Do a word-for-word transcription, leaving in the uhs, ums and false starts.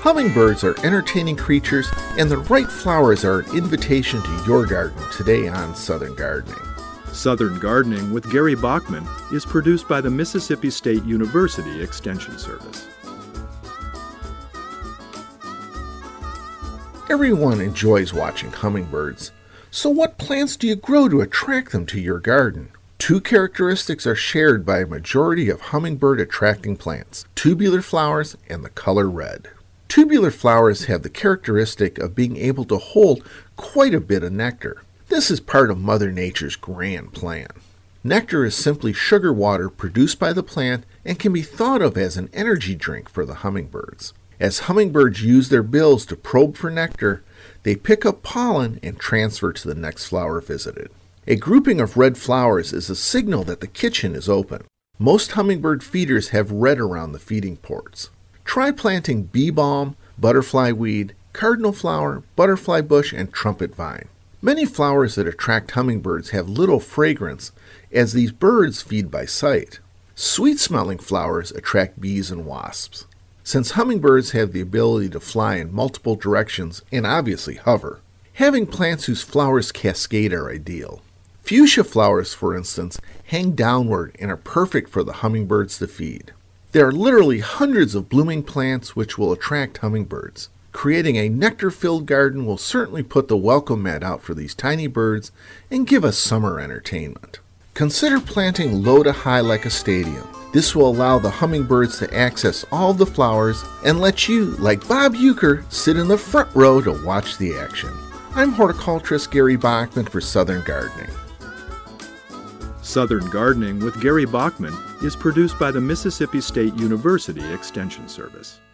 Hummingbirds are entertaining creatures, and the right flowers are an invitation to your garden today on Southern Gardening. Southern Gardening with Gary Bachman is produced by the Mississippi State University Extension Service. Everyone enjoys watching hummingbirds, so what plants do you grow to attract them to your garden? Two characteristics are shared by a majority of hummingbird attracting plants: tubular flowers and the color red. Tubular flowers have the characteristic of being able to hold quite a bit of nectar. This is part of Mother Nature's grand plan. Nectar is simply sugar water produced by the plant and can be thought of as an energy drink for the hummingbirds. As hummingbirds use their bills to probe for nectar, they pick up pollen and transfer to the next flower visited. A grouping of red flowers is a signal that the kitchen is open. Most hummingbird feeders have red around the feeding ports. Try planting bee balm, butterfly weed, cardinal flower, butterfly bush, and trumpet vine. Many flowers that attract hummingbirds have little fragrance, as these birds feed by sight. Sweet-smelling flowers attract bees and wasps. Since hummingbirds have the ability to fly in multiple directions and obviously hover, having plants whose flowers cascade are ideal. Fuchsia flowers, for instance, hang downward and are perfect for the hummingbirds to feed. There are literally hundreds of blooming plants which will attract hummingbirds. Creating a nectar-filled garden will certainly put the welcome mat out for these tiny birds and give us summer entertainment. Consider planting low to high like a stadium. This will allow the hummingbirds to access all the flowers and let you, like Bob Uecker, sit in the front row to watch the action. I'm horticulturist Gary Bachman for Southern Gardening. Southern Gardening with Gary Bachman is produced by the Mississippi State University Extension Service.